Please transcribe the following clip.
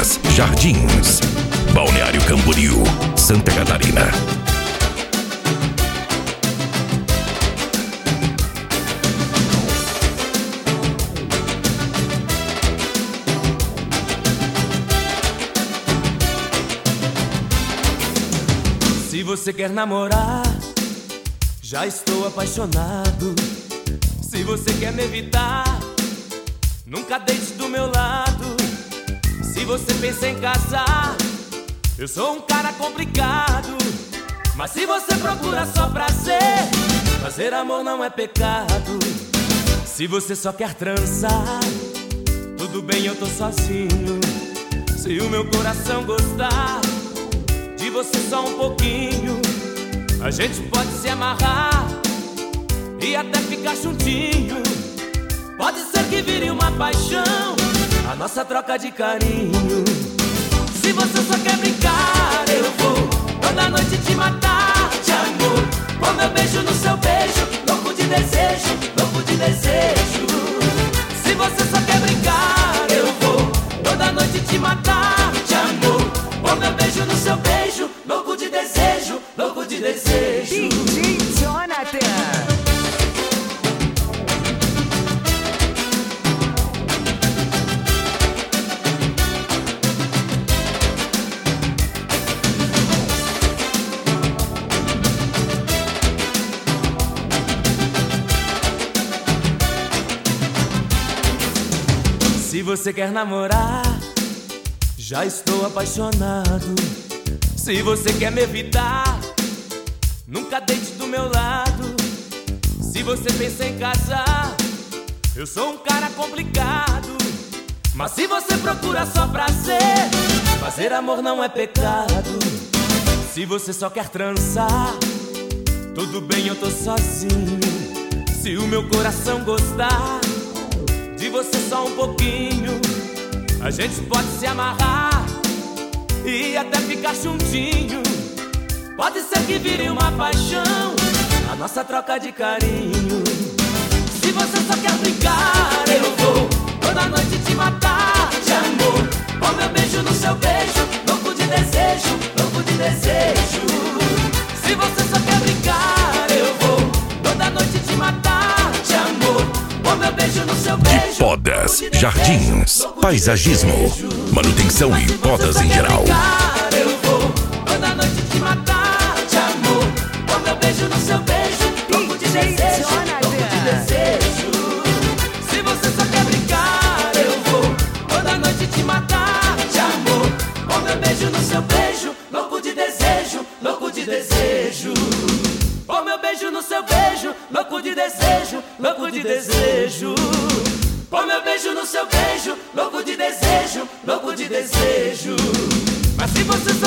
Podas Jardins, Balneário Camboriú, Santa Catarina. Se você quer namorar, já estou apaixonado. Se você quer me evitar, nunca deite do meu lado. Se você pensa em casar, eu sou um cara complicado. Mas se você procura só prazer, fazer amor não é pecado. Se você só quer trançar, tudo bem, eu tô sozinho. Se o meu coração gostar de você só um pouquinho, a gente pode se amarrar e até ficar juntinho. Pode ser que vire uma paixão, a nossa troca de carinho. Se você só quer brincar, eu vou toda noite te matar de amor, com meu beijo no seu beijo, louco de desejo, louco de desejo. Se você só quer brincar, eu vou toda noite te matar de amor, com meu beijo no seu beijo, louco de desejo, louco de desejo. DJ Jonathan. Se você quer namorar, já estou apaixonado. Se você quer me evitar, nunca deite do meu lado. Se você pensa em casar, eu sou um cara complicado. Mas se você procura só prazer, fazer amor não é pecado. Se você só quer trançar, tudo bem, eu tô sozinho. Se o meu coração gostar de você só um pouquinho, a gente pode se amarrar e até ficar juntinho. Pode ser que vire uma paixão, a nossa troca de carinho. Se você só quer brincar, eu vou toda noite te matar de amor, com meu beijo no seu beijo, louco de desejo, louco de desejo. Se você só quer brincar, eu vou toda noite te matar de amor, com meu beijo no seu beijo. De Podas Jardins, paisagismo, manutenção e podas em geral. Eu vou toda noite te matar de amor, com meu beijo no seu beijo, louco de desejo, louco de desejo. Se você só quer brincar, eu vou toda noite te matar de amor, com meu beijo no seu beijo, louco de desejo, louco de desejo. Com meu beijo no seu beijo, louco de desejo, louco de desejo. Com meu beijo no seu beijo, louco de desejo, louco de desejo. Mas se você só